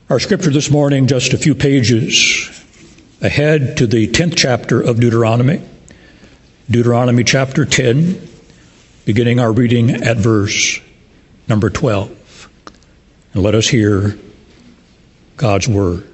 Our scripture this morning, just a few pages ahead to the 10th chapter of Deuteronomy. Deuteronomy chapter 10, beginning our reading at verse number 12. And let us hear God's word.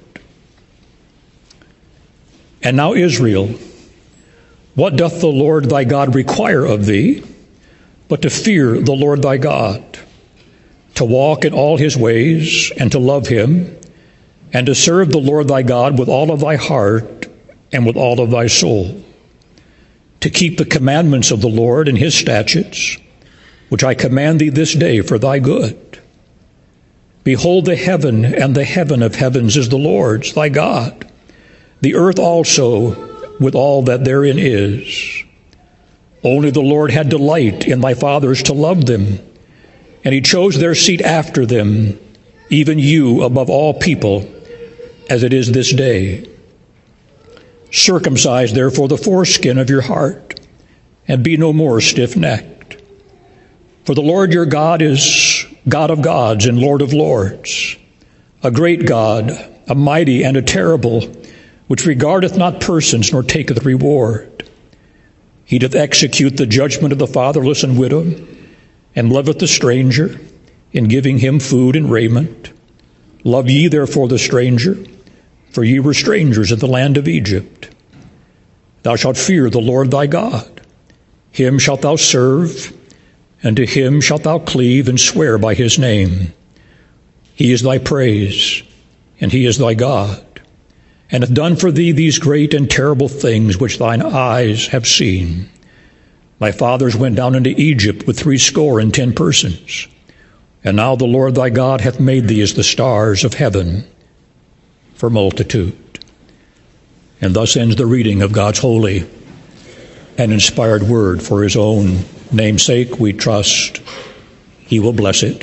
And now, Israel, what doth the Lord thy God require of thee, but to fear the Lord thy God, to walk in all his ways, and to love him, and to serve the Lord thy God with all of thy heart and with all of thy soul, to keep the commandments of the Lord and his statutes, which I command thee this day for thy good. Behold, the heaven and the heaven of heavens is the Lord's, thy God, the earth also with all that therein is. Only the Lord had delight in thy fathers to love them, and he chose their seed after them, even you above all people, as it is this day. Circumcise therefore the foreskin of your heart, and be no more stiff-necked. For the Lord your God is God of gods and Lord of lords, a great God, a mighty and a terrible, which regardeth not persons nor taketh reward. He doth execute the judgment of the fatherless and widow, and loveth the stranger, in giving him food and raiment. Love ye therefore the stranger, for ye were strangers in the land of Egypt. Thou shalt fear the Lord thy God. Him shalt thou serve, and to him shalt thou cleave and swear by his name. He is thy praise, and he is thy God, and hath done for thee these great and terrible things which thine eyes have seen. Thy fathers went down into Egypt with 70 persons. And now the Lord thy God hath made thee as the stars of heaven for multitude. And thus ends the reading of God's holy and inspired word. For his own name's sake, we trust he will bless it.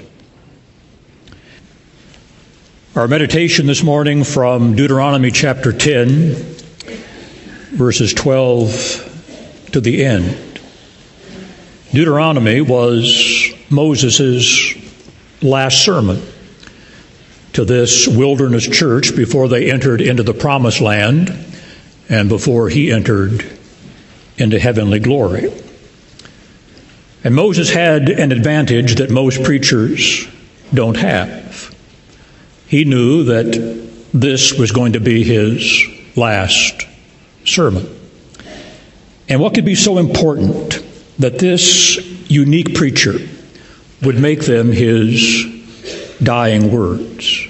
Our meditation this morning from Deuteronomy chapter 10, verses 12 to the end. Deuteronomy was Moses' last sermon to this wilderness church before they entered into the promised land and before he entered into heavenly glory. And Moses had an advantage that most preachers don't have. He knew that this was going to be his last sermon. And what could be so important that this unique preacher would make them his dying words?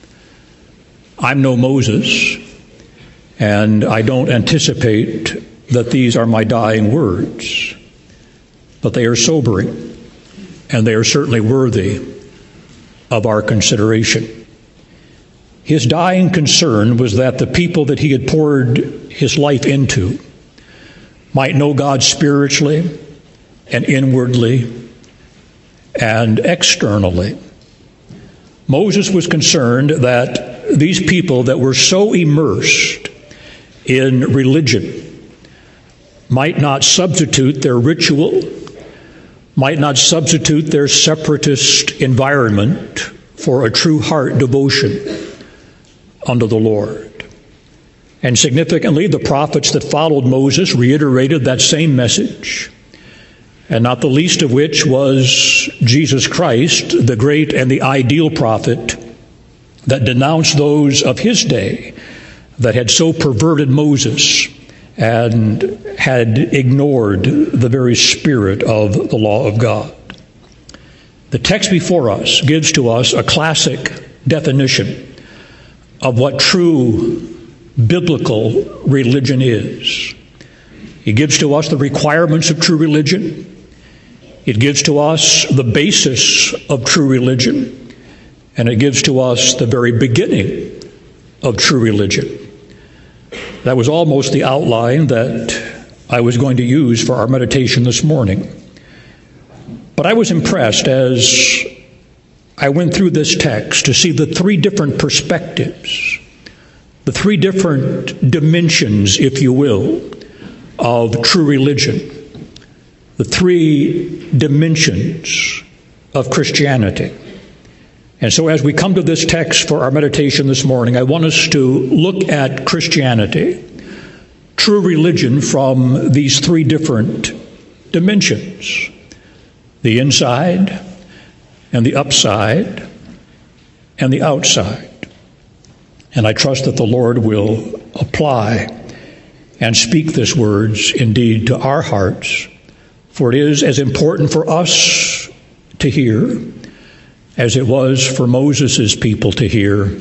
I'm no Moses, and I don't anticipate that these are my dying words, but they are sobering, and they are certainly worthy of our consideration. His dying concern was that the people that he had poured his life into might know God spiritually and inwardly and externally. Moses was concerned that these people that were so immersed in religion might not substitute their ritual, might not substitute their separatist environment for a true heart devotion unto the Lord. And significantly, the prophets that followed Moses reiterated that same message, and not the least of which was Jesus Christ, the great and the ideal prophet that denounced those of his day that had so perverted Moses and had ignored the very spirit of the law of God. The text before us gives to us a classic definition of what true biblical religion is. It gives to us the requirements of true religion. It gives to us the basis of true religion, and it gives to us the very beginning of true religion. That was almost the outline that I was going to use for our meditation this morning. But I was impressed as I went through this text to see the 3 different perspectives, the 3 different dimensions, if you will, of true religion. The 3 dimensions of Christianity. And so as we come to this text for our meditation this morning, I want us to look at Christianity, true religion, from these three different dimensions: the inside and the upside and the outside. And I trust that the Lord will apply and speak these words indeed to our hearts, for it is as important for us to hear as it was for Moses' people to hear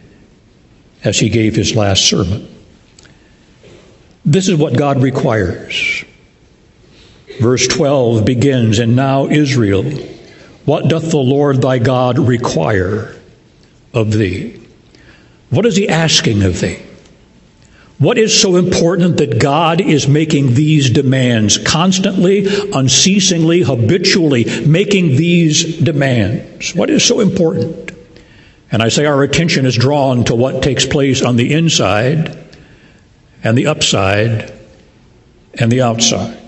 as he gave his last sermon. This is what God requires. Verse 12 begins, "And now, Israel, what doth the Lord thy God require of thee?" What is he asking of thee? What is so important that God is making these demands, constantly, unceasingly, habitually making these demands? What is so important? And I say our attention is drawn to what takes place on the inside and the upside and the outside.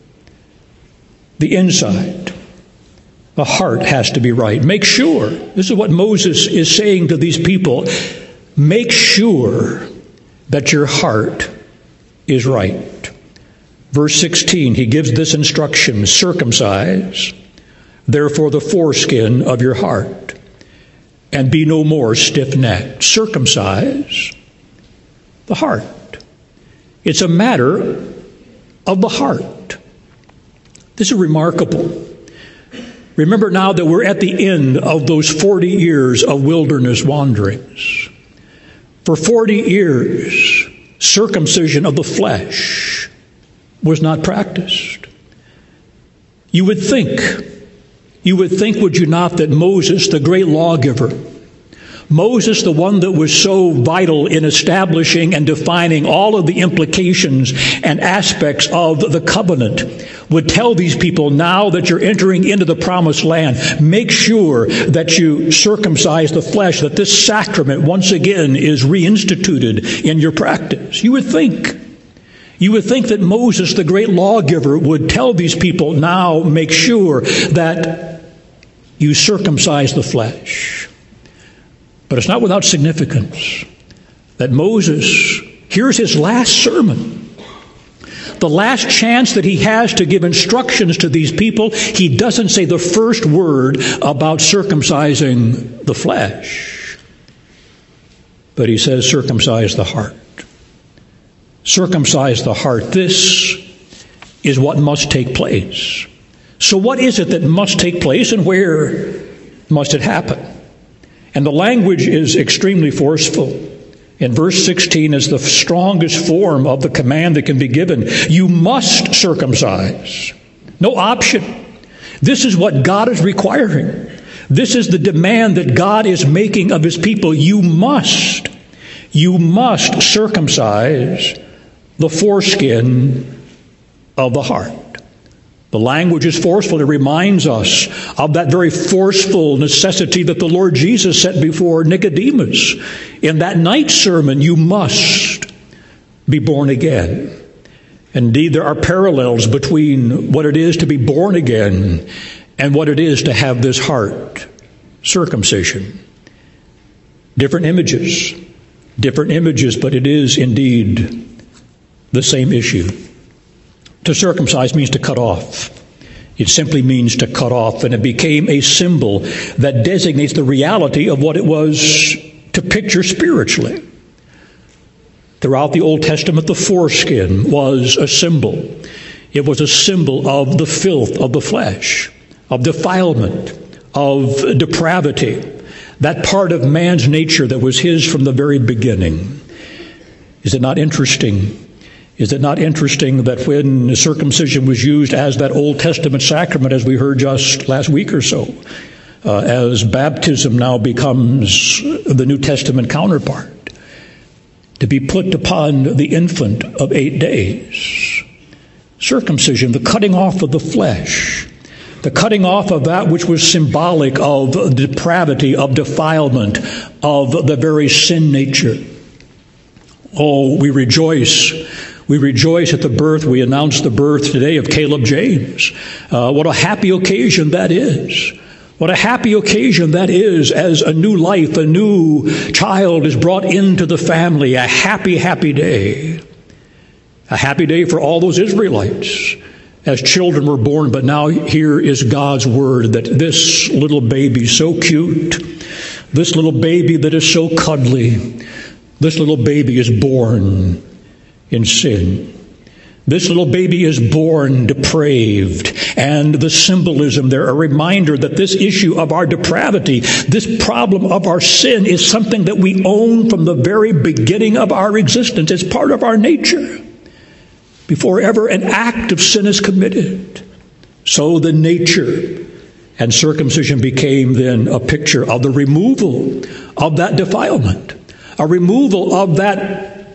The inside, the heart has to be right. Make sure, this is what Moses is saying to these people, make sure that your heart is right. Verse 16, he gives this instruction: circumcise, therefore, the foreskin of your heart, and be no more stiff-necked. Circumcise the heart. It's a matter of the heart. This is remarkable. Remember now that we're at the end of those 40 years of wilderness wanderings. For 40 years, circumcision of the flesh was not practiced. You would think, would you not, that Moses, the great lawgiver, Moses, the one that was so vital in establishing and defining all of the implications and aspects of the covenant, would tell these people, now that you're entering into the promised land, make sure that you circumcise the flesh, that this sacrament once again is reinstituted in your practice. You would think that Moses, the great lawgiver, would tell these people, now make sure that you circumcise the flesh. But it's not without significance that Moses hears his last sermon, the last chance that he has to give instructions to these people. He doesn't say the first word about circumcising the flesh, but he says circumcise the heart. Circumcise the heart. This is what must take place. So what is it that must take place, and where must it happen? And the language is extremely forceful. In verse 16 is the strongest form of the command that can be given. You must circumcise. No option. This is what God is requiring. This is the demand that God is making of his people. You must circumcise the foreskin of the heart. The language is forceful. It reminds us of that very forceful necessity that the Lord Jesus set before Nicodemus in that night sermon. You must be born again. Indeed, there are parallels between what it is to be born again and what it is to have this heart circumcision. Different images, but it is indeed the same issue. To circumcise means to cut off. It simply means to cut off, and it became a symbol that designates the reality of what it was to picture spiritually. Throughout the Old Testament, the foreskin was a symbol. It was a symbol of the filth of the flesh, of defilement, of depravity, that part of man's nature that was his from the very beginning. Is it not interesting? Is it not interesting that when circumcision was used as that Old Testament sacrament, as we heard just last week or so, as baptism now becomes the New Testament counterpart, to be put upon the infant of 8 days? Circumcision, the cutting off of the flesh, the cutting off of that which was symbolic of depravity, of defilement, of the very sin nature. Oh, we rejoice at the birth. We announced the birth today of Caleb James. What a happy occasion that is. What a happy occasion that is as a new life, a new child is brought into the family. A happy, happy day. A happy day for all those Israelites as children were born. But now here is God's word that this little baby so cute, this little baby that is so cuddly, this little baby is born in sin. This little baby is born depraved, and the symbolism there, a reminder that this issue of our depravity, this problem of our sin is something that we own from the very beginning of our existence. It's part of our nature before ever an act of sin is committed. So the nature and circumcision became then a picture of the removal of that defilement, a removal of that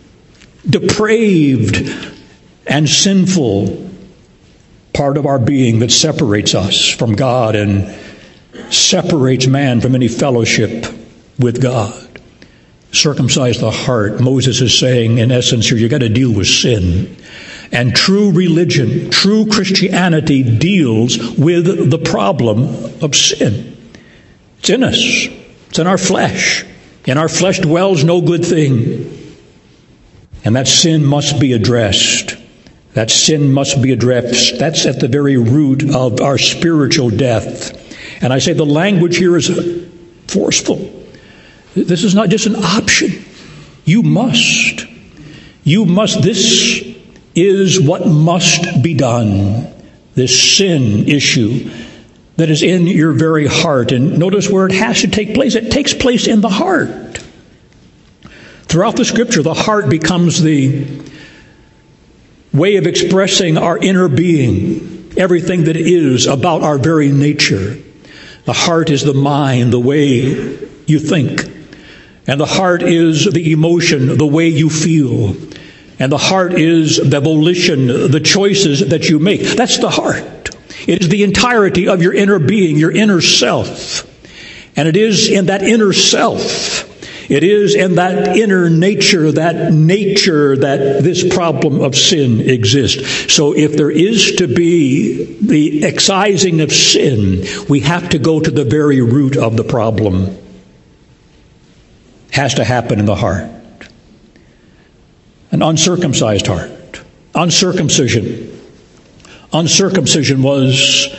depraved and sinful part of our being that separates us from God and separates man from any fellowship with God. Circumcise the heart. Moses is saying, in essence here, you got to deal with sin. And true religion, true Christianity deals with the problem of sin. It's in us. It's in our flesh. In our flesh dwells no good thing. And that sin must be addressed. That sin must be addressed. That's at the very root of our spiritual death. And I say the language here is forceful. This is not just an option. You must. You must. This is what must be done. This sin issue that is in your very heart. And notice where it has to take place. It takes place in the heart. Throughout the Scripture, the heart becomes the way of expressing our inner being, everything that is about our very nature. The heart is the mind, the way you think. And the heart is the emotion, the way you feel. And the heart is the volition, the choices that you make. That's the heart. It is the entirety of your inner being, your inner self. And it is in that inner self, it is in that inner nature that this problem of sin exists. So if there is to be the excising of sin, we have to go to the very root of the problem. It has to happen in the heart. An uncircumcised heart. Uncircumcision. Uncircumcision was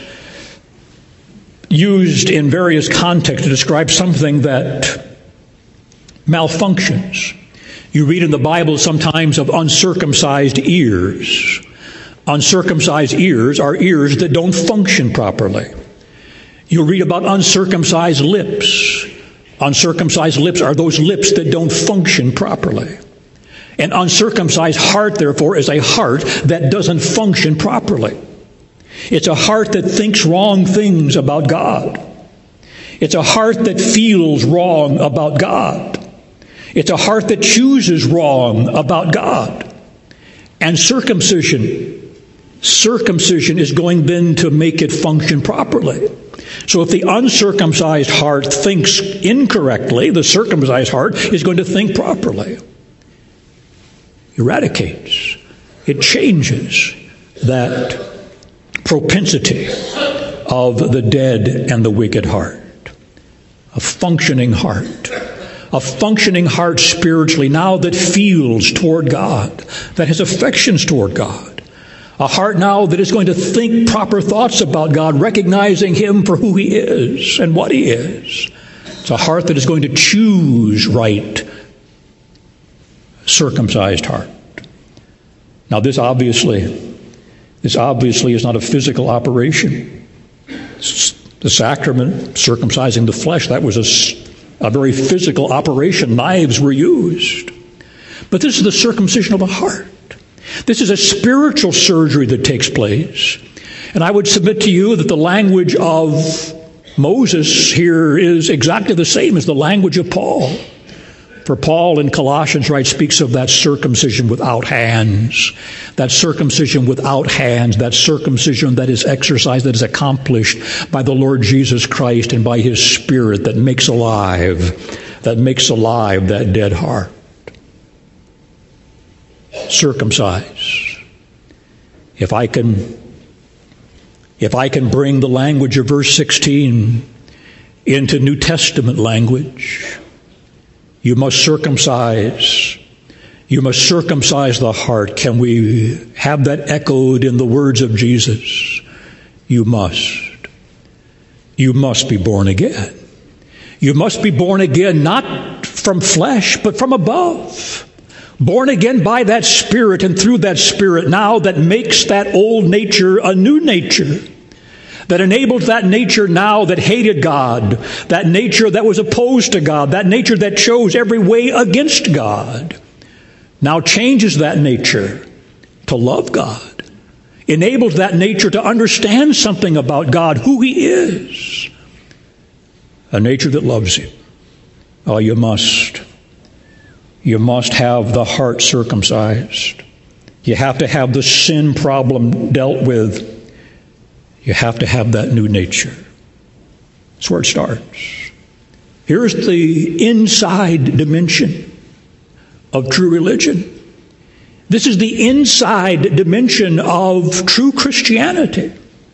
used in various contexts to describe something that malfunctions. You read in the Bible sometimes of uncircumcised ears. Uncircumcised ears are ears that don't function properly. You'll read about uncircumcised lips. Uncircumcised lips are those lips that don't function properly. An uncircumcised heart, therefore, is a heart that doesn't function properly. It's a heart that thinks wrong things about God. It's a heart that feels wrong about God. It's a heart that chooses wrong about God. And circumcision is going then to make it function properly. So if the uncircumcised heart thinks incorrectly, the circumcised heart is going to think properly. Eradicates. It changes that propensity of the dead and the wicked heart. A functioning heart. A functioning heart spiritually now that feels toward God, that has affections toward God. A heart now that is going to think proper thoughts about God, recognizing Him for who He is and what He is. It's a heart that is going to choose right. Circumcised heart. Now this obviously is not a physical operation. The sacrament, circumcising the flesh, that was a very physical operation. Knives were used. But this is the circumcision of the heart. This is a spiritual surgery that takes place. And I would submit to you that the language of Moses here is exactly the same as the language of Paul. For Paul in Colossians, speaks of that circumcision without hands. That circumcision without hands, that circumcision that is exercised, that is accomplished by the Lord Jesus Christ and by His Spirit that makes alive that dead heart. Circumcise. If I can If I can bring the language of verse 16 into New Testament language, you must circumcise. You must circumcise the heart. Can we have that echoed in the words of Jesus? You must. You must be born again. You must be born again, not from flesh, but from above. Born again by that Spirit, and through that Spirit now that makes that old nature a new nature, that enables that nature now that hated God, that nature that was opposed to God, that nature that chose every way against God, now changes that nature to love God, enables that nature to understand something about God, who He is, a nature that loves Him. Oh, you must have the heart circumcised. You have to have the sin problem dealt with. You have to have that new nature. That's where it starts. Here's the inside dimension of true religion. This is the inside dimension of true Christianity.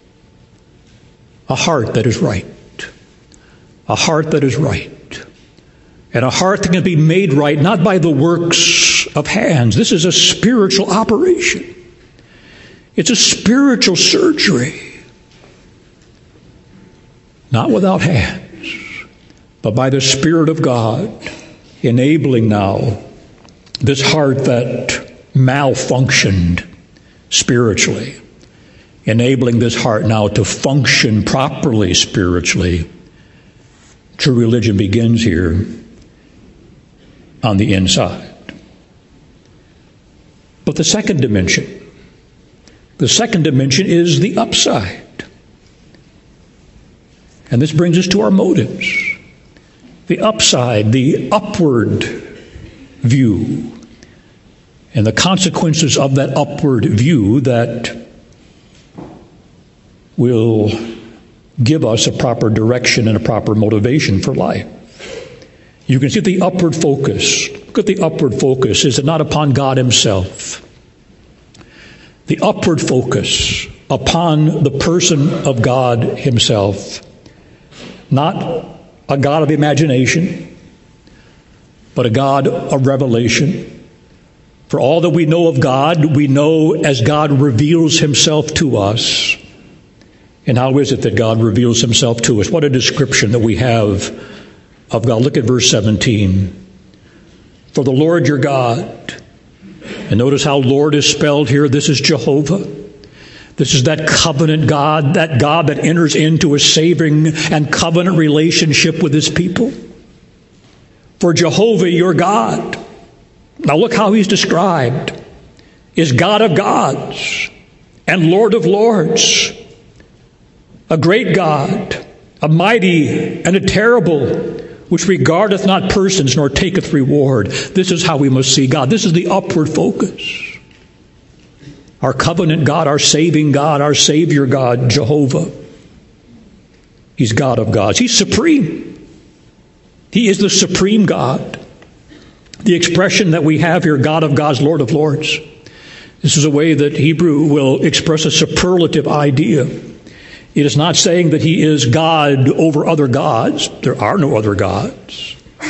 A heart that is right. A heart that is right. And a heart that can be made right not by the works of hands. This is a spiritual operation. It's a spiritual surgery. Not without hands, but by the Spirit of God, enabling now this heart that malfunctioned spiritually, enabling this heart now to function properly spiritually. True religion begins here on the inside. But the second dimension is the upside. And this brings us to our motives. The upside, the upward view, and the consequences of that upward view that will give us a proper direction and a proper motivation for life. You can see the upward focus. Look at the upward focus. Is it not upon God Himself? The upward focus upon the person of God Himself. Not a God of imagination, but a God of revelation. For all that we know of God, we know as God reveals Himself to us. And how is it that God reveals Himself to us? What a description that we have of God. Look at verse 17. For the Lord your God, and notice how Lord is spelled here. This is Jehovah. This is that covenant God that enters into a saving and covenant relationship with His people. For Jehovah your God, now look how He's described, is God of gods and Lord of lords, a great God, a mighty and a terrible, which regardeth not persons nor taketh reward. This is how we must see God. This is the upward focus. Our covenant God, our saving God, our Savior God, Jehovah. He's God of gods. He's supreme. He is the supreme God. The expression that we have here, God of gods, Lord of lords, this is a way that Hebrew will express a superlative idea. It is not saying that He is God over other gods. There are no other gods.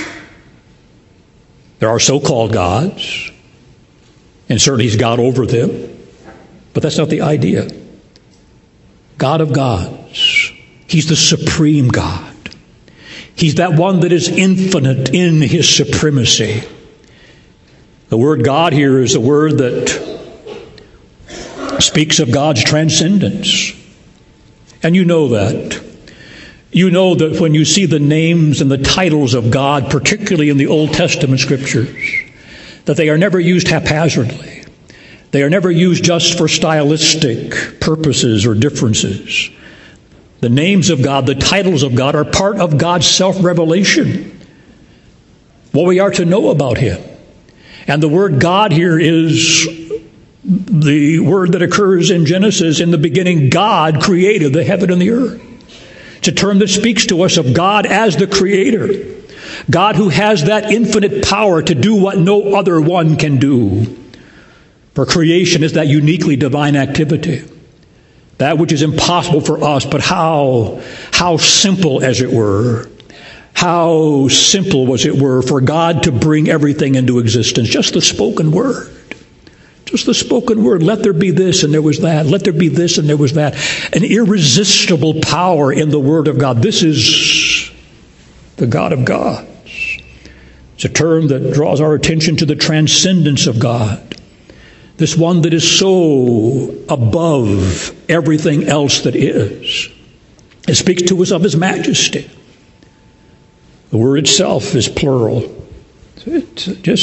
There are so-called gods, and certainly He's God over them. But that's not the idea. God of gods. He's the supreme God. He's that one that is infinite in His supremacy. The word God here is a word that speaks of God's transcendence. And you know that. You know that when you see the names and the titles of God, particularly in the Old Testament Scriptures, that they are never used haphazardly. They are never used just for stylistic purposes or differences. The names of God, the titles of God, are part of God's self-revelation, what we are to know about Him. And the word God here is the word that occurs in Genesis. In the beginning, God created the heaven and the earth. It's a term that speaks to us of God as the Creator. God who has that infinite power to do what no other one can do. For creation is that uniquely divine activity. That which is impossible for us, but how simple, as it were. How simple, as it were, for God to bring everything into existence. Just the spoken word. Just the spoken word. Let there be this, and there was that. Let there be this, and there was that. An irresistible power in the Word of God. This is the God of gods. It's a term that draws our attention to the transcendence of God. This one that is so above everything else that is. It speaks to us of His majesty. The word itself is plural. It's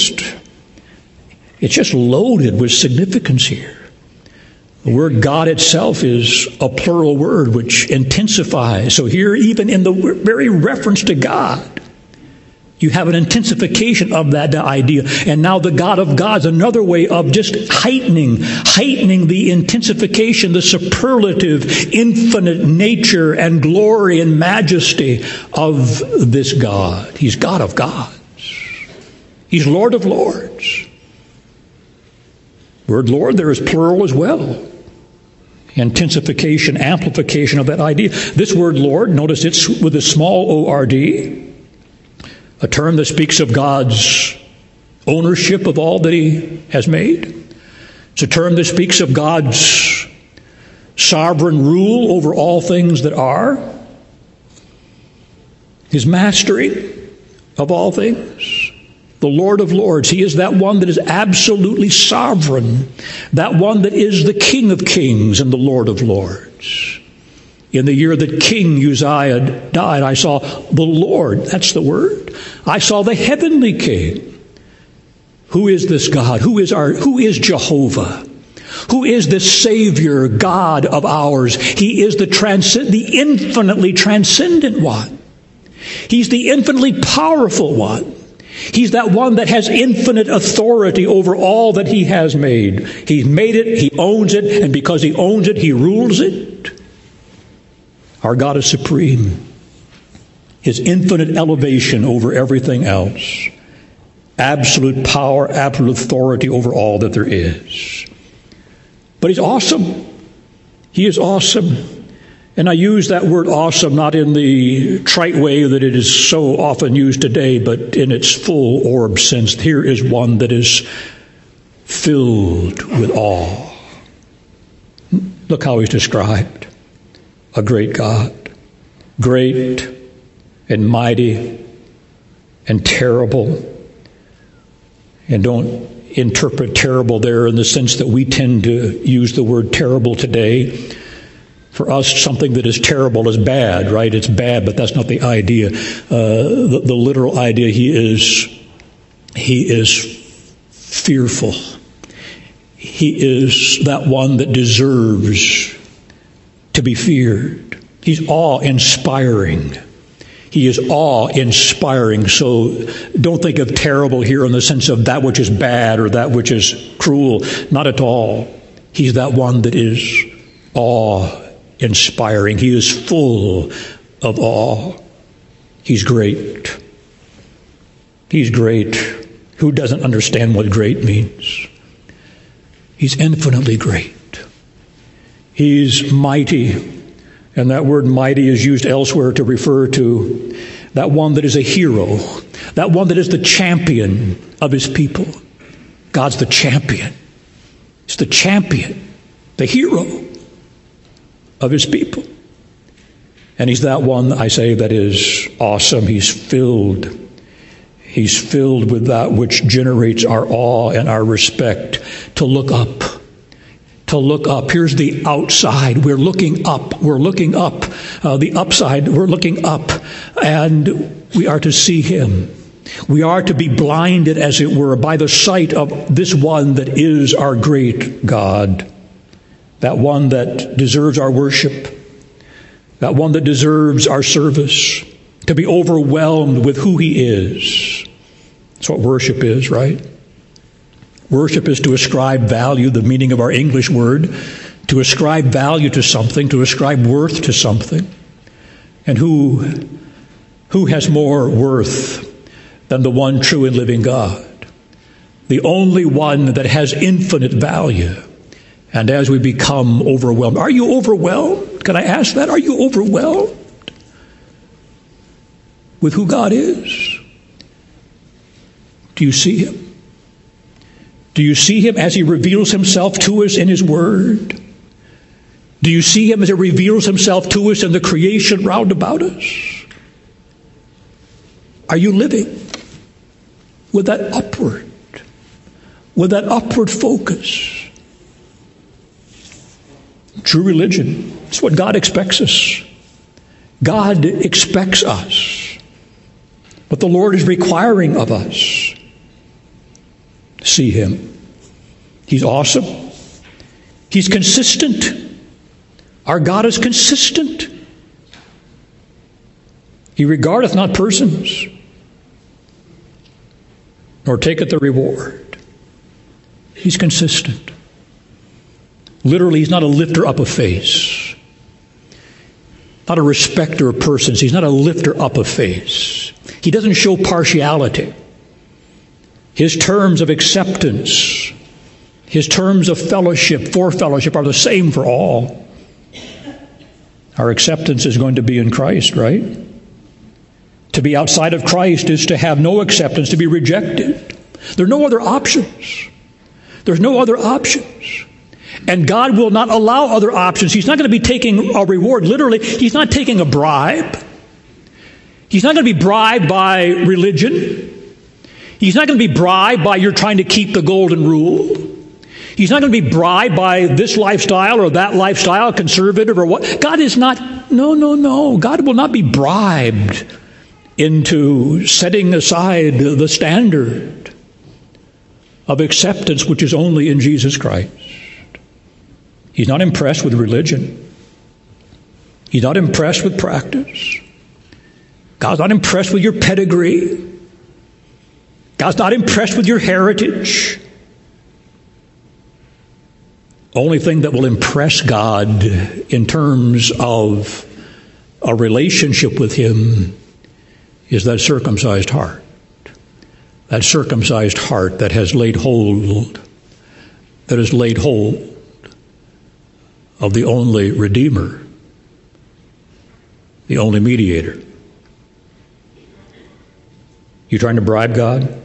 just loaded with significance here. The word God itself is a plural word which intensifies. So here, even in the very reference to God, you have an intensification of that idea. And now the God of gods, another way of just heightening the intensification, the superlative, infinite nature and glory and majesty of this God. He's God of gods. He's Lord of lords. Word Lord, there is plural as well. Intensification, amplification of that idea. This word Lord, notice it's with a small O-R-D. A term that speaks of God's ownership of all that He has made. It's a term that speaks of God's sovereign rule over all things that are. His mastery of all things. The Lord of lords. He is that one that is absolutely sovereign. That one that is the King of kings and the Lord of lords. In the year that King Uzziah died, I saw the Lord. That's the word. I saw the heavenly King. Who is this God? Who is Jehovah? Who is this Savior God of ours? He is the infinitely transcendent one. He's the infinitely powerful one. He's that one that has infinite authority over all that He has made. He's made it, He owns it, and because He owns it, He rules it. Our God is supreme. His infinite elevation over everything else. Absolute power, absolute authority over all that there is. But He's awesome. He is awesome. And I use that word awesome not in the trite way that it is so often used today, but in its full orb sense. Here is one that is filled with awe. Look how He's described. A great God, great and mighty and terrible. And don't interpret terrible there in the sense that we tend to use the word terrible today. For us, something that is terrible is bad, right? It's bad, but that's not the idea. The literal idea, He is fearful. He is that one that deserves to be feared. He's awe-inspiring. He is awe-inspiring. So don't think of terrible here in the sense of that which is bad or that which is cruel. Not at all. He's that one that is awe-inspiring. He is full of awe. He's great. He's great. Who doesn't understand what great means? He's infinitely great. He's mighty, and that word mighty is used elsewhere to refer to that one that is a hero, that one that is the champion of His people. God's the champion. He's the champion, the hero of His people. And He's that one, I say, that is awesome. He's filled with that which generates our awe and our respect. To look up. To look up. Here's the outside. We're looking up. We're looking up. The upside, we're looking up. And we are to see Him. We are to be blinded, as it were, by the sight of this one that is our great God. That one that deserves our worship. That one that deserves our service. To be overwhelmed with who He is. That's what worship is, right? Worship is to ascribe value, the meaning of our English word, to ascribe value to something, to ascribe worth to something. And who has more worth than the one true and living God? The only one that has infinite value And as we become overwhelmed, are you overwhelmed? Can I ask that? Are you overwhelmed with who God is? Do you see him? Do you see him as he reveals himself to us in his word? Do you see him as he reveals himself to us in the creation round about us? Are you living with that upward focus? True religion, it's what God expects us. God expects us. What the Lord is requiring of us. See him. He's awesome. He's consistent. Our God is consistent. He regardeth not persons, nor taketh the reward. He's consistent. Literally, he's not a lifter up of face. Not a respecter of persons. He's not a lifter up of face. He doesn't show partiality. His terms of acceptance, his terms of fellowship, for fellowship, are the same for all. Our acceptance is going to be in Christ, right? To be outside of Christ is to have no acceptance, to be rejected. There are no other options. There's no other options. And God will not allow other options. He's not going to be taking a reward. Literally, he's not taking a bribe. He's not going to be bribed by religion. He's not going to be bribed by you're trying to keep the golden rule. He's not going to be bribed by this lifestyle or that lifestyle, conservative or what. God is not, no. God will not be bribed into setting aside the standard of acceptance, which is only in Jesus Christ. He's not impressed with religion. He's not impressed with practice. God's not impressed with your pedigree. God's not impressed with your heritage. Only thing that will impress God in terms of a relationship with him is that circumcised heart. That circumcised heart that has laid hold of the only Redeemer, the only mediator. You trying to bribe God?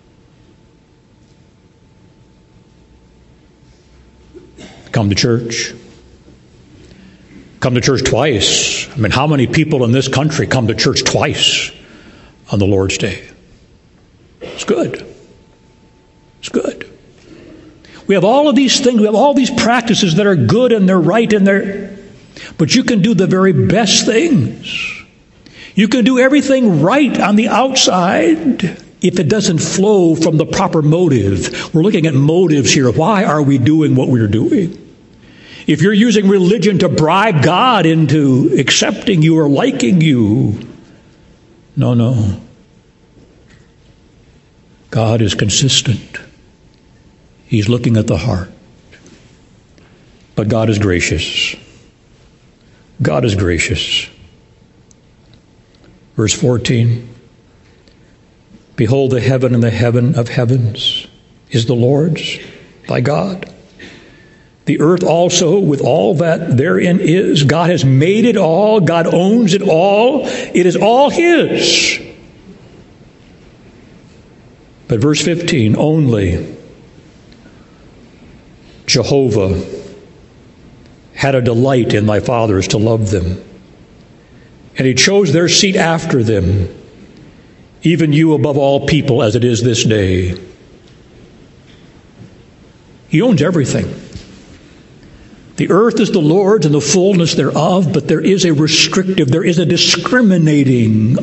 Come to church. Come to church twice. I mean, how many people in this country come to church twice on the Lord's Day? It's good. It's good. We have all of these things. We have all these practices that are good and they're right and they're... But you can do the very best things. You can do everything right on the outside if it doesn't flow from the proper motive. We're looking at motives here. Why are we doing what we're doing? If you're using religion to bribe God into accepting you or liking you, no. God is consistent. He's looking at the heart. But God is gracious. God is gracious. Verse 14. Behold, the heaven and the heaven of heavens is the Lord's, thy God. The earth also with all that therein is. God has made it all. God owns it all. It is all his. But verse 15, only Jehovah had a delight in thy fathers to love them. And he chose their seat after them, even you above all people as it is this day. He owns everything. The earth is the Lord's and the fullness thereof, but there is a restrictive, there is a discriminating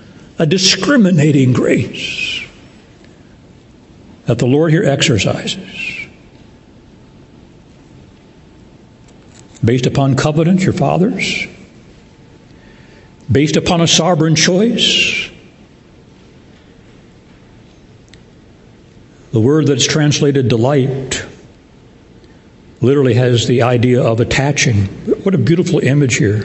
grace that the Lord here exercises. Based upon covenant, your fathers, based upon a sovereign choice. The word that's translated delight literally has the idea of attaching. What a beautiful image here.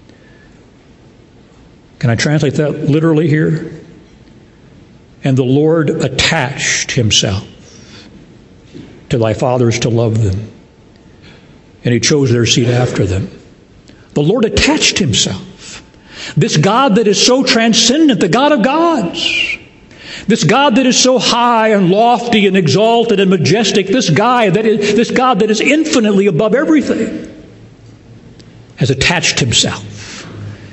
Can I translate that literally here? And the Lord attached himself to thy fathers to love them. and he chose their seed after them. The Lord attached himself. This God that is so transcendent, the God of gods, this God that is so high and lofty and exalted and majestic, this God that is infinitely above everything, has attached himself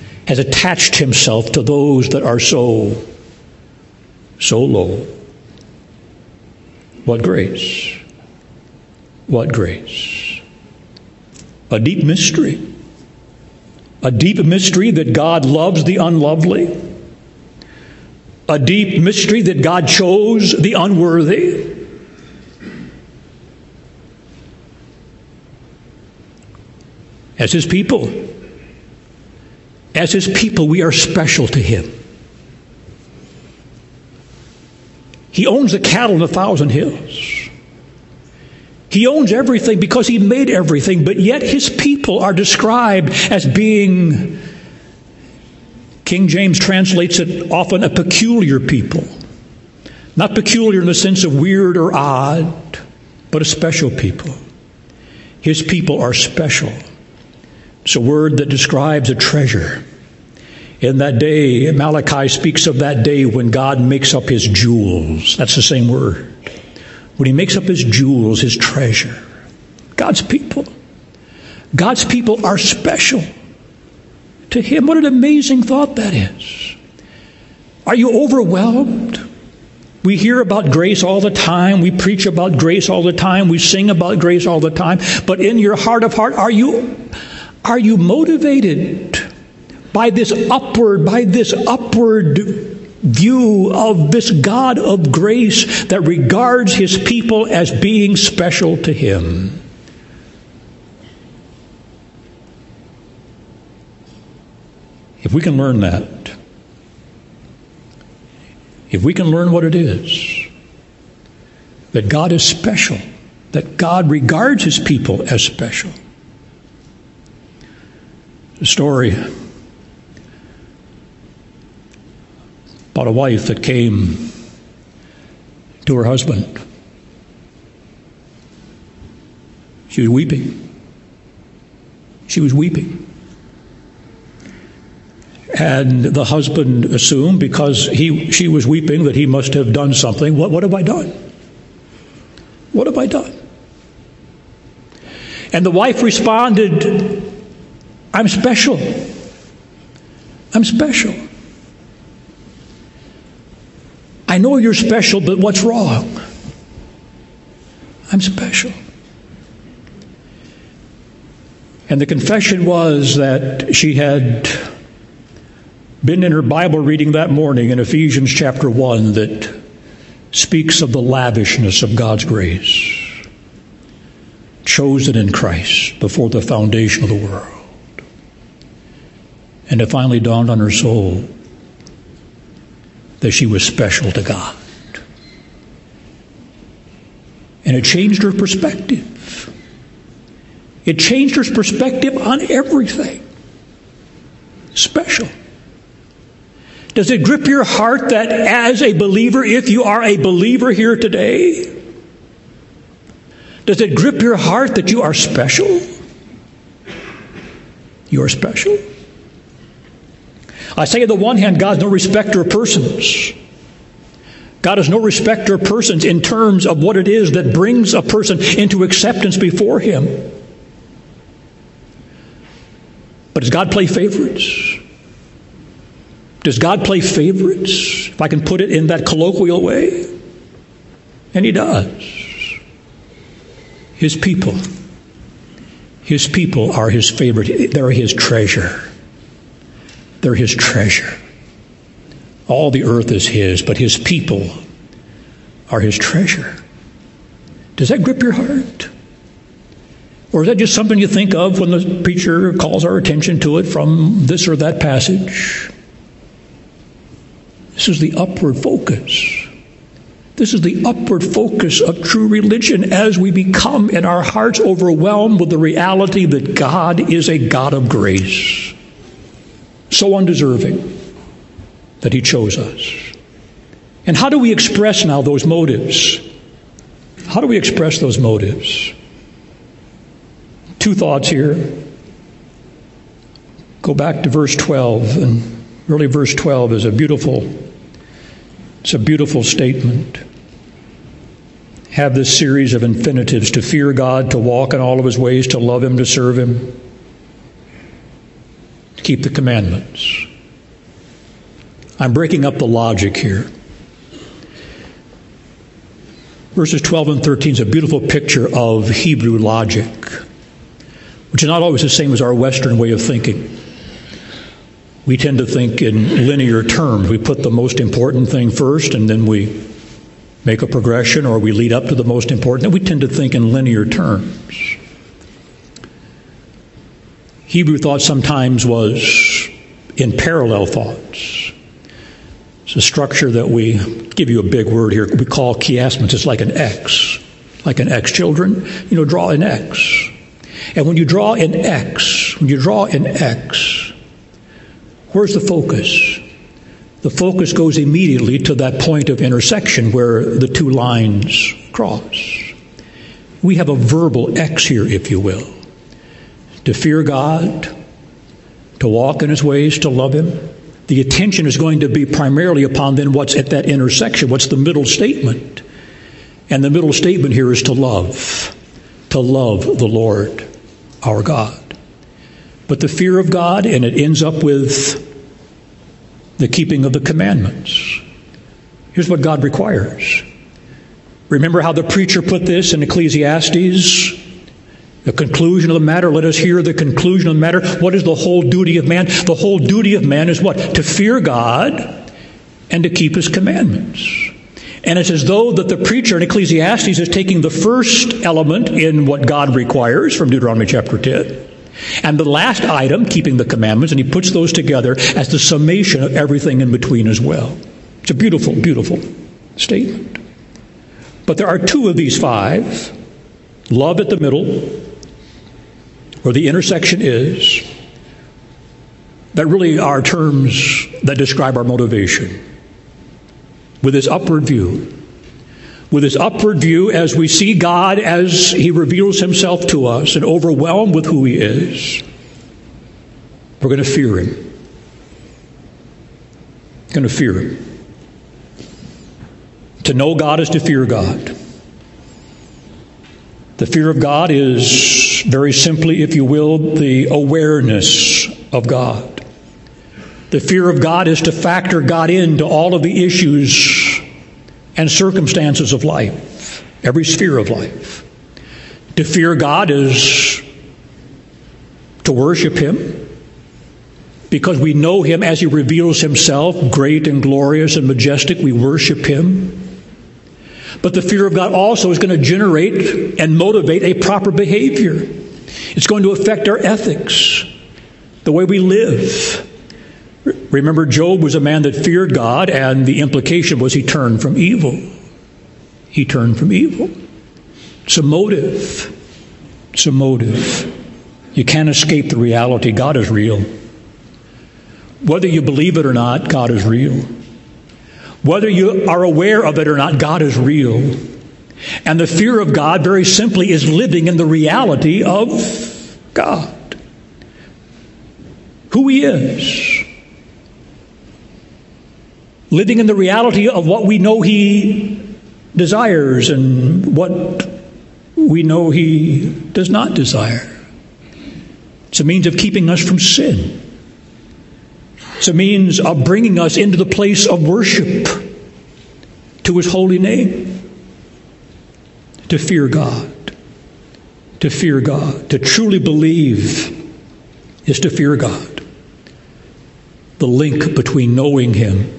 to those that are so low. What grace! What grace! A deep mystery. A deep mystery that God loves the unlovely. A deep mystery that God chose the unworthy. As His people, we are special to Him. He owns the cattle on 1,000 hills. He owns everything because He made everything, but yet His people are described as being, King James translates it often, a peculiar people. Not peculiar in the sense of weird or odd, but a special people. His people are special. It's a word that describes a treasure. In that day, Malachi speaks of that day when God makes up His jewels. That's the same word. When He makes up His jewels, His treasure. God's people are special to Him. What an amazing thought that is. Are you overwhelmed? We hear about grace all the time. We preach about grace all the time. We sing about grace all the time. But in your heart of heart, are you motivated by this upward view of this God of grace that regards His people as being special to Him? If we can learn that, if we can learn what it is, that God is special, that God regards His people as special. A story about a wife that came to her husband. She was weeping. She was weeping. And the husband assumed, because she was weeping, that he must have done something. What have I done? What have I done? And the wife responded, I'm special. I'm special. I know you're special, but what's wrong? I'm special. And the confession was that she had been in her Bible reading that morning in Ephesians chapter 1 that speaks of the lavishness of God's grace, chosen in Christ before the foundation of the world. And it finally dawned on her soul that she was special to God. And it changed her perspective. It changed her perspective on everything. Special. Does it grip your heart that as a believer, if you are a believer here today, does it grip your heart that you are special? You are special. I say on the one hand, God's no respecter of persons. God is no respecter of persons in terms of what it is that brings a person into acceptance before Him. But does God play favorites? Does God play favorites, if I can put it in that colloquial way? And He does. His people are His favorite. They're His treasure. They're His treasure. All the earth is His, but His people are His treasure. Does that grip your heart? Or is that just something you think of when the preacher calls our attention to it from this or that passage? This is the upward focus. This is the upward focus of true religion as we become in our hearts overwhelmed with the reality that God is a God of grace. So undeserving that He chose us. And how do we express now those motives? How do we express those motives? Two thoughts here. Go back to verse 12, and really verse 12 is a beautiful statement. Have this series of infinitives: to fear God, to walk in all of his ways, to love him, to serve him, to keep the commandments. I'm breaking up the logic here. Verses 12 and 13 is a beautiful picture of Hebrew logic, which is not always the same as our Western way of thinking. We tend to think in linear terms. We put the most important thing first, and then we make a progression, or we lead up to the most important. And we tend to think in linear terms. Hebrew thought sometimes was in parallel thoughts. It's a structure that we, give you a big word here, we call chiasmus. It's like an X. Like an X. Children, draw an X. And when you draw an X, where's the focus? The focus goes immediately to that point of intersection where the two lines cross. We have a verbal X here, if you will. To fear God, to walk in his ways, to love him. The attention is going to be primarily upon then what's at that intersection. What's the middle statement? And the middle statement here is to love the Lord our God. But the fear of God, and it ends up with the keeping of the commandments. Here's what God requires. Remember how the preacher put this in Ecclesiastes? The conclusion of the matter. Let us hear the conclusion of the matter. What is the whole duty of man? The whole duty of man is what? To fear God and to keep his commandments. And it's as though that the preacher in Ecclesiastes is taking the first element in what God requires from Deuteronomy chapter 10, and the last item, keeping the commandments, and he puts those together as the summation of everything in between as well. It's a beautiful, beautiful statement. But there are two of these five. Love at the middle, where the intersection is, that really are terms that describe our motivation. With his upward view. With his upward view as we see God as he reveals himself to us and overwhelmed with who he is, we're going to fear him. Going to fear him. To know God is to fear God. The fear of God is, very simply, if you will, the awareness of God. The fear of God is to factor God into all of the issues and circumstances of life, every sphere of life. To fear God is to worship him because we know him as he reveals himself, great and glorious and majestic. We worship him. But the fear of God also is going to generate and motivate a proper behavior. It's going to affect our ethics, the way we live. Remember, Job was a man that feared God, and the implication was he turned from evil. He turned from evil. It's a motive. It's a motive. You can't escape the reality. God is real. Whether you believe it or not, God is real. Whether you are aware of it or not, God is real. And the fear of God, very simply, is living in the reality of God. Who he is. Living in the reality of what we know he desires and what we know he does not desire. It's a means of keeping us from sin. It's a means of bringing us into the place of worship to his holy name. To fear God. To fear God. To truly believe is to fear God. The link between knowing him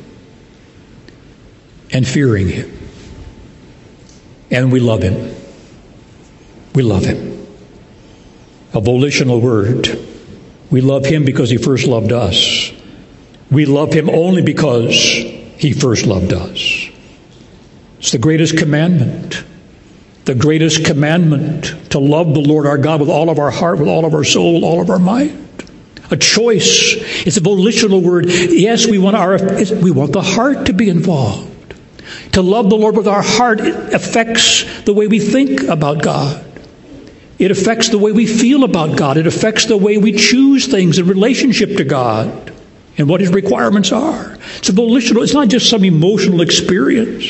and fearing him. And we love him. We love him. A volitional word. We love him because he first loved us. We love him only because he first loved us. It's the greatest commandment. The greatest commandment, to love the Lord our God with all of our heart, with all of our soul, all of our mind. A choice. It's a volitional word. Yes, we want the heart to be involved. To love the Lord with our heart affects the way we think about God. It affects the way we feel about God. It affects the way we choose things in relationship to God and what His requirements are. It's a volitional, it's not just some emotional experience,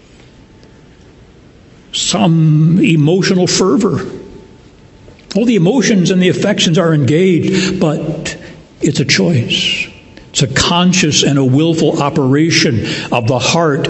some emotional fervor. All the emotions and the affections are engaged, but it's a choice. It's a conscious and a willful operation of the heart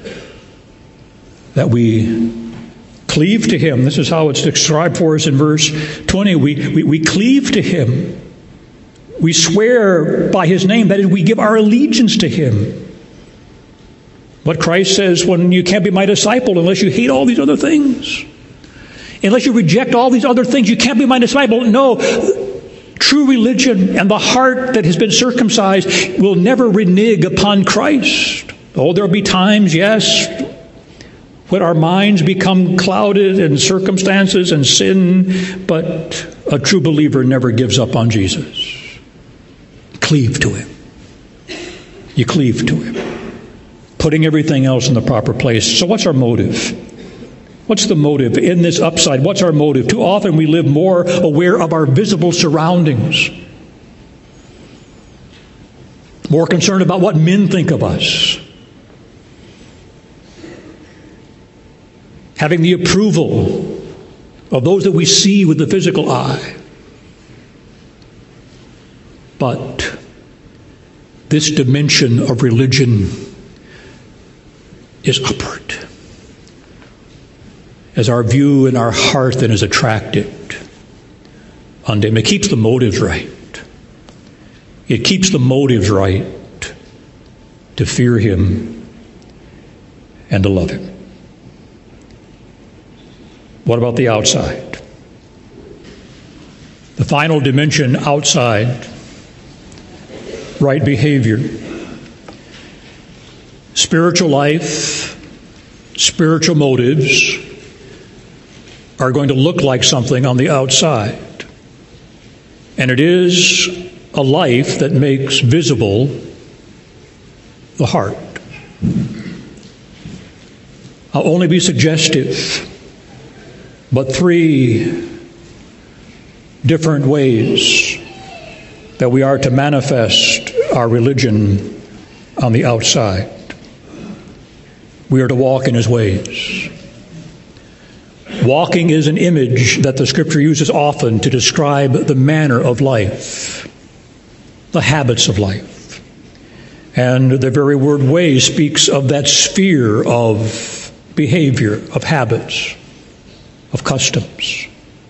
that we cleave to Him. This is how it's described for us in verse 20. We cleave to Him. We swear by His name. That is, we give our allegiance to Him. What Christ says when you can't be my disciple unless you hate all these other things. Unless you reject all these other things, you can't be my disciple. No, true religion and the heart that has been circumcised will never renege upon Christ. Oh, there'll be times, yes, when our minds become clouded in circumstances and sin, but a true believer never gives up on Jesus. Cleave to Him. You cleave to Him, putting everything else in the proper place. So what's our motive? What's the motive in this upside? What's our motive? Too often we live more aware of our visible surroundings, more concerned about what men think of us, having the approval of those that we see with the physical eye. But this dimension of religion is upward. As our view and our heart then is attracted unto Him. It keeps the motives right. It keeps the motives right to fear Him and to love Him. What about the outside? The final dimension outside, right behavior. Spiritual life, spiritual motives are going to look like something on the outside. And it is a life that makes visible the heart. I'll only be suggestive, but 3 different ways that we are to manifest our religion on the outside. We are to walk in His ways. Walking is an image that the Scripture uses often to describe the manner of life, the habits of life. And the very word way speaks of that sphere of behavior, of habits, of customs.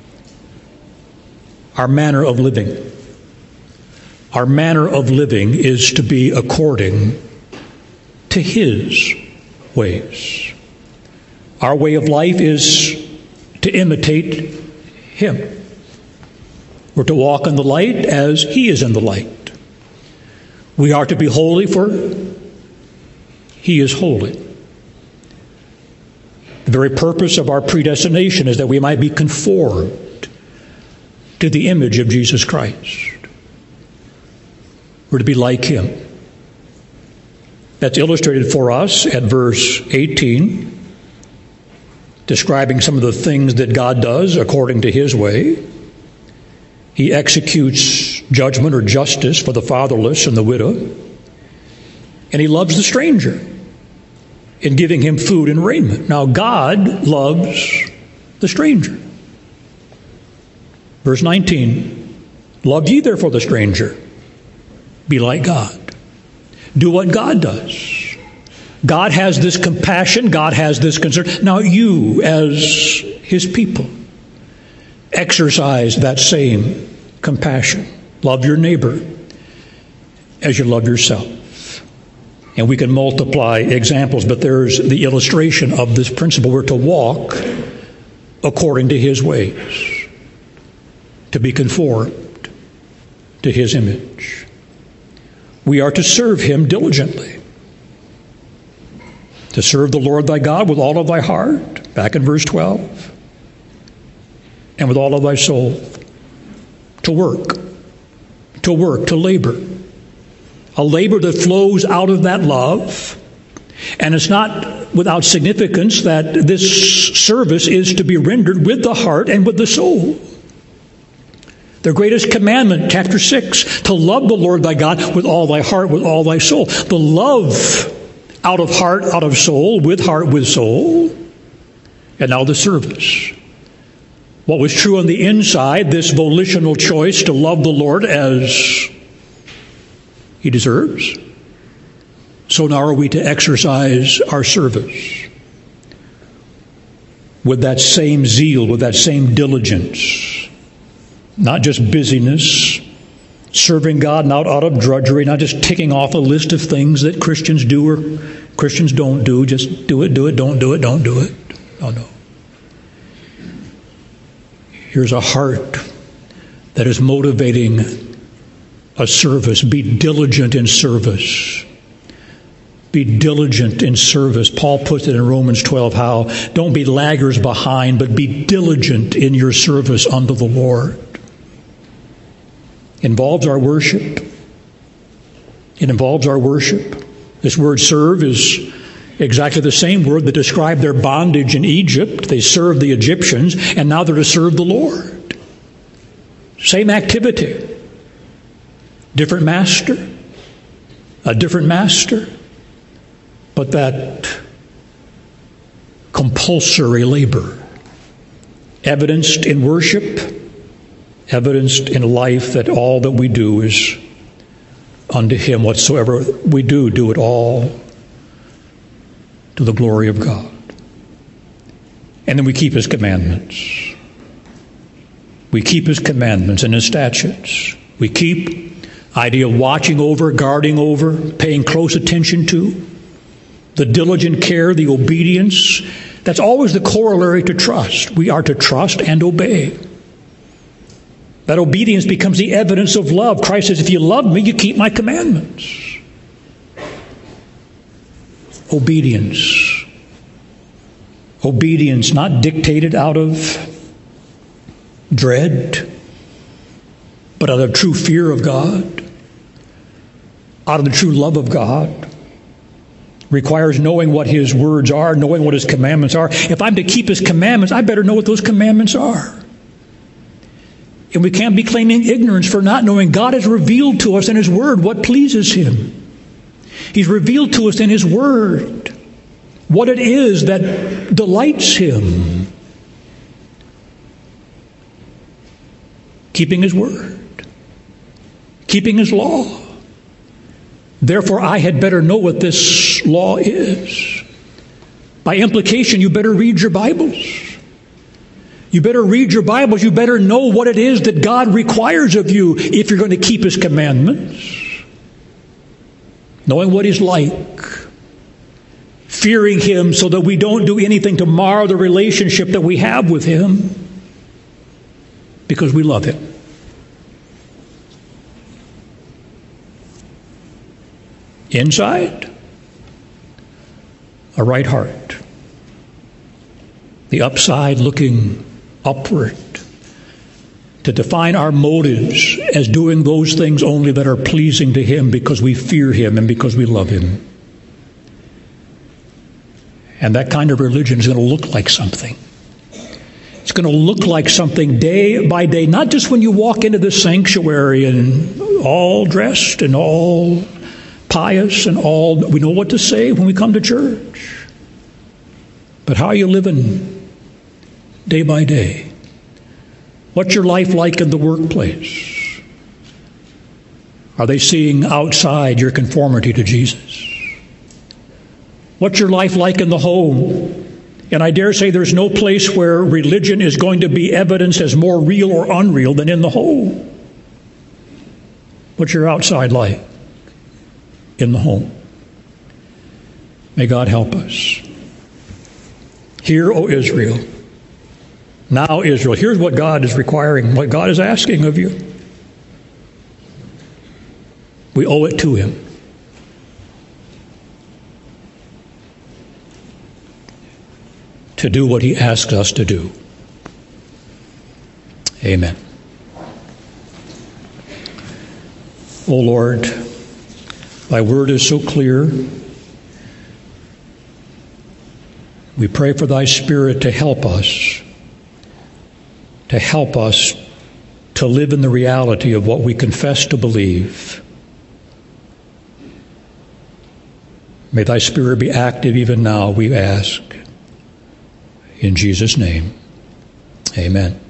Our manner of living. Our manner of living is to be according to His ways. Our way of life is to imitate Him. We're to walk in the light as He is in the light. We are to be holy, for He is holy. The very purpose of our predestination is that we might be conformed to the image of Jesus Christ. We're to be like Him. That's illustrated for us at verse 18. Describing some of the things that God does according to His way. He executes judgment or justice for the fatherless and the widow. And He loves the stranger in giving him food and raiment. Now, God loves the stranger. Verse 19, love ye therefore the stranger. Be like God. Do what God does. God has this compassion. God has this concern. Now you, as His people, exercise that same compassion. Love your neighbor as you love yourself. And we can multiply examples, but there's the illustration of this principle. We're to walk according to His ways, to be conformed to His image. We are to serve Him diligently. To serve the Lord thy God with all of thy heart, back in verse 12, and with all of thy soul. To work, to labor. A labor that flows out of that love And it's not without significance that this service is to be rendered with the heart and with the soul. The greatest commandment, chapter 6, to love the Lord thy God with all thy heart, with all thy soul. The love out of heart, out of soul, with heart, with soul. And now the service. What was true on the inside, this volitional choice to love the Lord as He deserves. So now are we to exercise our service with that same zeal, with that same diligence. Not just busyness, serving God not out of drudgery, not just ticking off a list of things that Christians do or Christians don't do. Just do it, don't do it, don't do it. Oh, no. Here's a heart that is motivating a service. Be diligent in service. Be diligent in service. Paul puts it in Romans 12 how don't be laggers behind, but be diligent in your service unto the Lord. Involves our worship. It involves our worship. This word serve is exactly the same word that described their bondage in Egypt. They served the Egyptians, and now they're to serve the Lord. Same activity. Different master. A different master. But that compulsory labor. Evidenced in worship. Evidenced in life that all that we do is unto Him. Whatsoever we do, do it all to the glory of God. And then we keep His commandments. We keep His commandments and His statutes. We keep idea of watching over, guarding over, paying close attention to, the diligent care, the obedience. That's always the corollary to trust. We are to trust and obey. That obedience becomes the evidence of love. Christ says, if you love me, you keep my commandments. Obedience. Obedience not dictated out of dread, but out of true fear of God, out of the true love of God. Requires knowing what His words are, knowing what His commandments are. If I'm to keep His commandments, I better know what those commandments are. And we can't be claiming ignorance for not knowing. God has revealed to us in His Word what pleases Him. He's revealed to us in His Word what it is that delights Him. Keeping His Word. Keeping His law. Therefore, I had better know what this law is. By implication, you better read your Bibles. You better read your Bibles. You better know what it is that God requires of you if you're going to keep His commandments. Knowing what He's like. Fearing Him so that we don't do anything to mar the relationship that we have with Him. Because we love Him. Inside, a right heart. The upside looking upward. To define our motives as doing those things only that are pleasing to Him because we fear Him and because we love Him. And that kind of religion is going to look like something. It's going to look like something day by day, not just when you walk into the sanctuary and all dressed and all pious and all, we know what to say when we come to church. But how are you living day by day? What's your life like in the workplace? Are they seeing outside your conformity to Jesus? What's your life like in the home? And I dare say there's no place where religion is going to be evidenced as more real or unreal than in the home. What's your outside like in the home? May God help us. Hear, O Israel. Now, Israel, here's what God is requiring, what God is asking of you. We owe it to Him. To do what He asks us to do. Amen. O Lord, Thy word is so clear. We pray for thy Spirit to help us to live in the reality of what we confess to believe. May thy Spirit be active even now, we ask. In Jesus' name, amen.